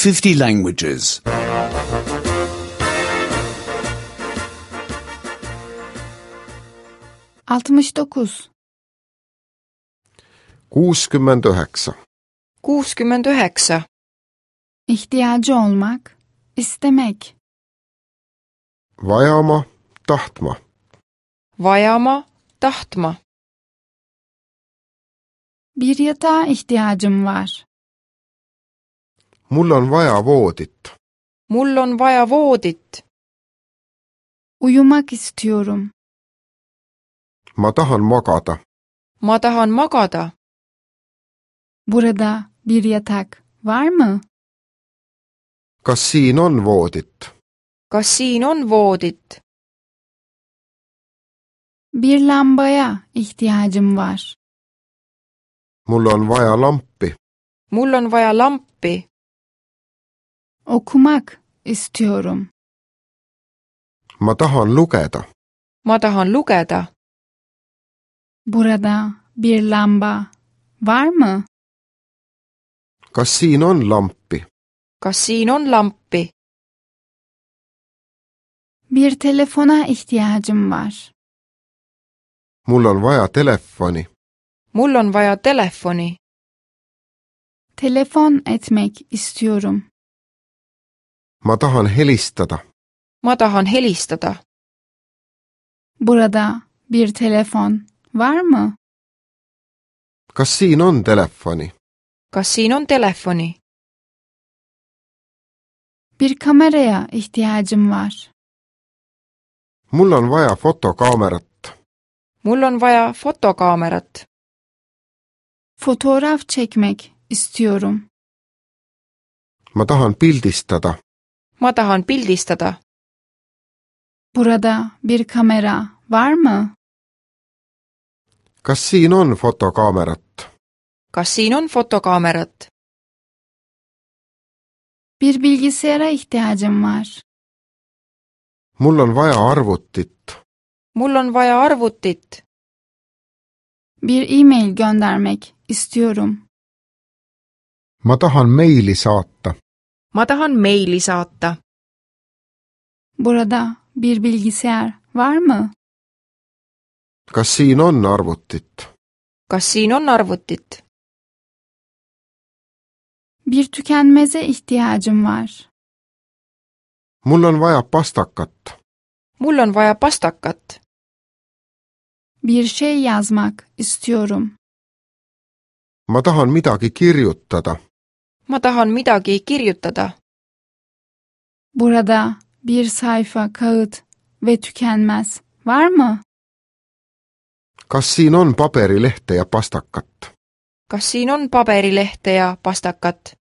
50 languages. 69. 69. 69. İhtiyacı olmak, istemek. Vajama, tahtma. Vajama, tahtma. Bir yatağa ihtiyacım var. Mul on vaja voodit. Mul on vaja voodit. Uyumak istiyorum. Ma tahan magada. Ma tahan magada. Burada bir yatak var mı? Kas siin on voodit? Kas siin on voodit? Bir lambaya ihtiyacım var. Mul on vaja lampi. Mul on vaja lampi. Okumak istiyorum. Ma tahan lugeda. Ma tahan lugeda. Burada bir lamba var mı? Kas siin on lampi? Kas siin on lampi? Bir telefona ihtiyacım var. Mul on vaja telefoni. Mul on vaja telefoni. Telefon etmek istiyorum. Ma tahan helistada. Ma tahan helistada. Burada bir telefon var mı? Kas siin on telefoni? Kas siin on telefoni? Bir kameraya ihtiyacım var. Mul on vaja fotokaamerat. Mul on vaja fotokaamerat. Fotoğraf çekmek istiyorum. Ma tahan pildistada. Ma tahan pildistada. Burada bir kamera var mı? Kas siin on fotokaamerat? Kas siin on fotokaamerat? Bir bilgisayara ihtiyacım var. Mul on vaja arvutit. Mul on vaja arvutit. Bir e-mail göndermek istiyorum. Ma tahan meili saata. Ma tahan meili saata. Burada bir bilgisayar var mı? Kas siin on arvutit? Kas siin on arvutit? Bir tükenmeze ihtiyacım var. Mul on vaja pastakat. Mul on vaja pastakat. Bir şey yazmak istiyorum. Ma tahan midagi kirjutada. Ma tahan midagi kirjutada. Burada bir sayfa kağıt ve tükenmez var mı? Kas siin on paberilehte ja pastakat? Kas siin on paberilehte ja pastakat?